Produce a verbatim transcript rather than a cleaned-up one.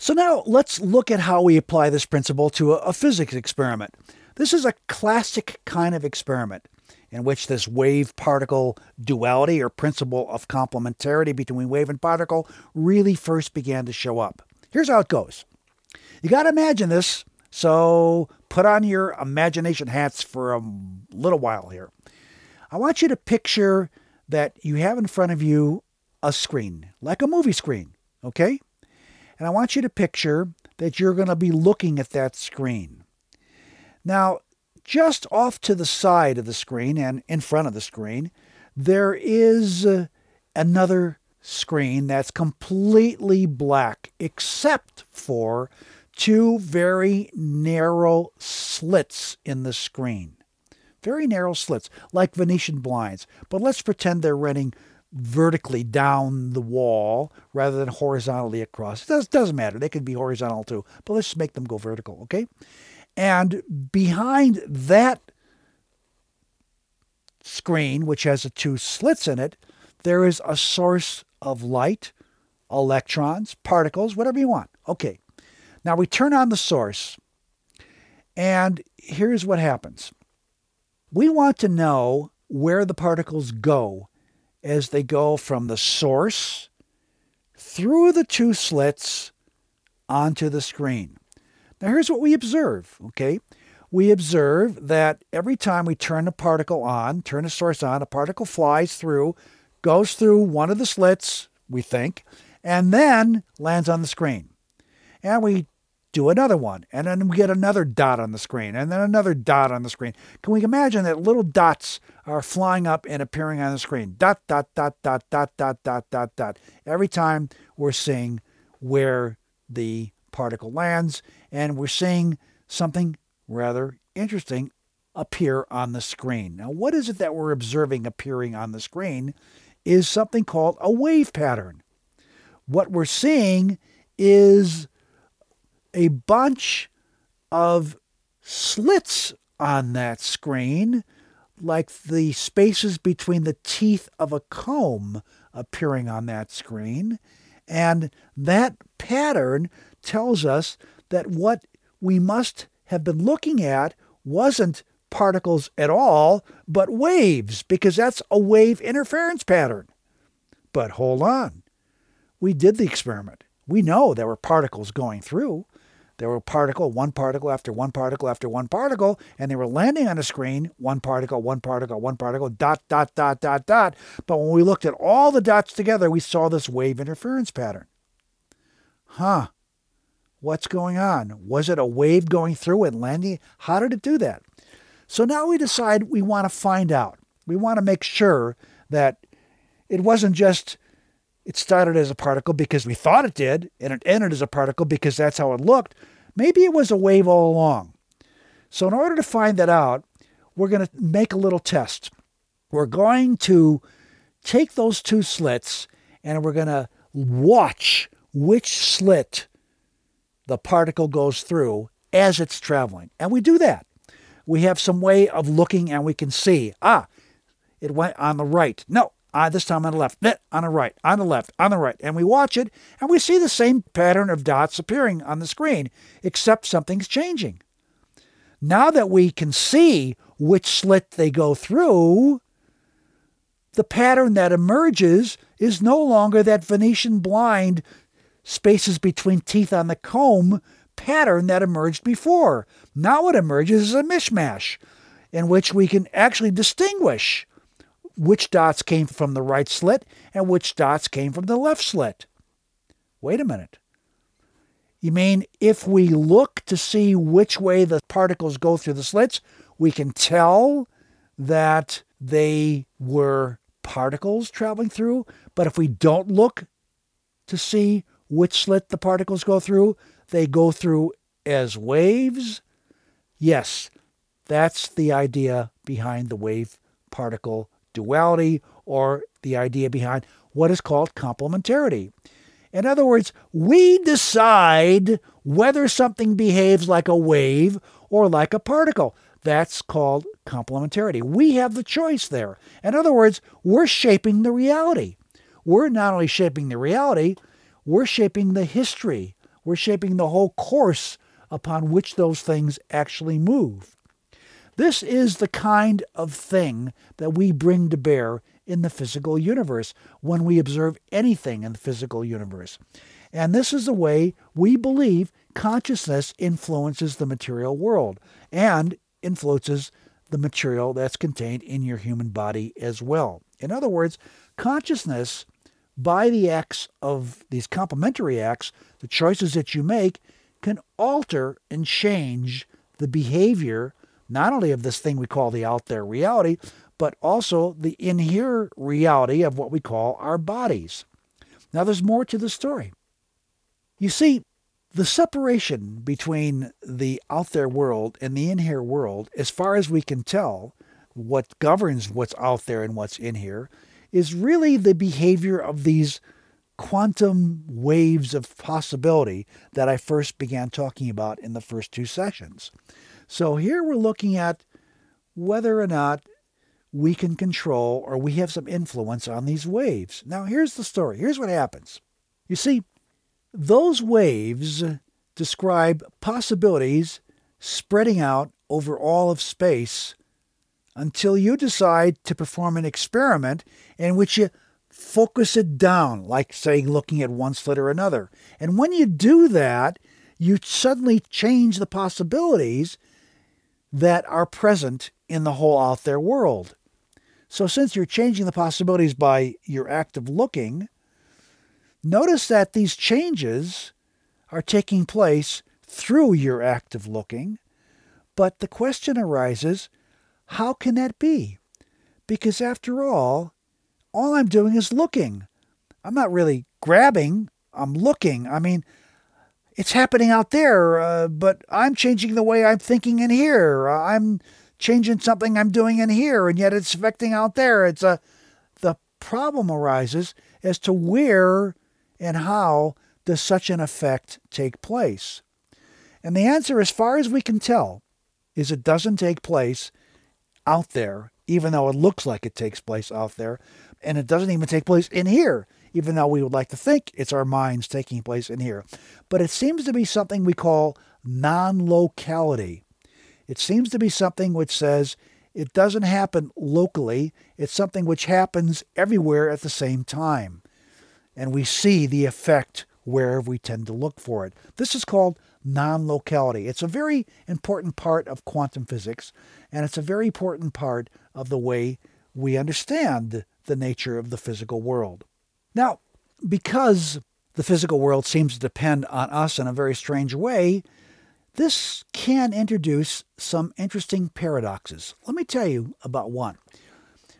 So now let's look at how we apply this principle to a, a physics experiment. This is a classic kind of experiment in which this wave-particle duality or principle of complementarity between wave and particle really first began to show up. Here's how it goes. You got to imagine this, so put on your imagination hats for a little while here. I want you to picture that you have in front of you a screen, like a movie screen, okay? And I want you to picture that you're going to be looking at that screen. Now, just off to the side of the screen and in front of the screen, there is uh, another screen that's completely black, except for two very narrow slits in the screen. Very narrow slits, like Venetian blinds. But let's pretend they're running vertically down the wall rather than horizontally across. It does, doesn't matter. They can be horizontal too. But let's make them go vertical, okay? And behind that screen, which has the two slits in it, there is a source of light, electrons, particles, whatever you want. Okay. Now we turn on the source, and here's what happens. We want to know where the particles go as they go from the source through the two slits onto the screen. Now here's what we observe, okay? We observe that every time we turn the particle on, turn the source on, a particle flies through, goes through one of the slits, we think, and then lands on the screen. And we do another one, and then we get another dot on the screen, and then another dot on the screen. Can we imagine that little dots are flying up and appearing on the screen? Dot, dot, dot, dot, dot, dot, dot, dot, dot. Every time we're seeing where the particle lands, and we're seeing something rather interesting appear on the screen. Now, what is it that we're observing appearing on the screen is something called a wave pattern. What we're seeing is a bunch of slits on that screen, like the spaces between the teeth of a comb appearing on that screen. And that pattern tells us that what we must have been looking at wasn't particles at all, but waves, because that's a wave interference pattern. But hold on. We did the experiment. We know there were particles going through. There were particle, one particle after one particle after one particle, and they were landing on a screen, one particle, one particle, one particle, dot, dot, dot, dot, dot. But when we looked at all the dots together, we saw this wave interference pattern. Huh. What's going on? Was it a wave going through and landing? How did it do that? So now we decide we want to find out. We want to make sure that it wasn't just it started as a particle because we thought it did, and it ended as a particle because that's how it looked. Maybe it was a wave all along. So in order to find that out, we're going to make a little test. We're going to take those two slits, and we're going to watch which slit the particle goes through as it's traveling. And we do that. We have some way of looking, and we can see, ah, it went on the right. No. Uh, this time on the left, on the right, on the left, on the right. And we watch it, and we see the same pattern of dots appearing on the screen, except something's changing. Now that we can see which slit they go through, the pattern that emerges is no longer that Venetian blind spaces between teeth on the comb pattern that emerged before. Now what emerges is a mishmash in which we can actually distinguish which dots came from the right slit and which dots came from the left slit. Wait a minute. You mean if we look to see which way the particles go through the slits, we can tell that they were particles traveling through? But if we don't look to see which slit the particles go through, they go through as waves? Yes, that's the idea behind the wave-particle duality, or the idea behind what is called complementarity. In other words, we decide whether something behaves like a wave or like a particle. That's called complementarity. We have the choice there. In other words, we're shaping the reality. We're not only shaping the reality, we're shaping the history. We're shaping the whole course upon which those things actually move. This is the kind of thing that we bring to bear in the physical universe when we observe anything in the physical universe. And this is the way we believe consciousness influences the material world and influences the material that's contained in your human body as well. In other words, consciousness, by the acts of these complementary acts, the choices that you make, can alter and change the behavior, not only of this thing we call the out there reality, but also the in here reality of what we call our bodies. Now, there's more to the story. You see, the separation between the out there world and the in here world, as far as we can tell, what governs what's out there and what's in here, is really the behavior of these quantum waves of possibility that I first began talking about in the first two sessions. So here we're looking at whether or not we can control or we have some influence on these waves. Now here's the story. Here's what happens. You see, those waves describe possibilities spreading out over all of space until you decide to perform an experiment in which you focus it down, like, say, looking at one slit or another. And when you do that, you suddenly change the possibilities that are present in the whole out there world. So since you're changing the possibilities by your act of looking, notice that these changes are taking place through your act of looking. But the question arises, how can that be? Because after all, all I'm doing is looking. I'm not really grabbing, I'm looking. I mean, it's happening out there, uh, but I'm changing the way I'm thinking in here. Uh, I'm changing something I'm doing in here, and yet it's affecting out there. It's a, the problem arises as to where and how does such an effect take place? And the answer, as far as we can tell, is it doesn't take place out there, even though it looks like it takes place out there. And it doesn't even take place in here, even though we would like to think it's our minds taking place in here. But it seems to be something we call non-locality. It seems to be something which says it doesn't happen locally. It's something which happens everywhere at the same time. And we see the effect wherever we tend to look for it. This is called non-locality. It's a very important part of quantum physics, and it's a very important part of the way we understand the nature of the physical world. Now, because the physical world seems to depend on us in a very strange way, this can introduce some interesting paradoxes. Let me tell you about one.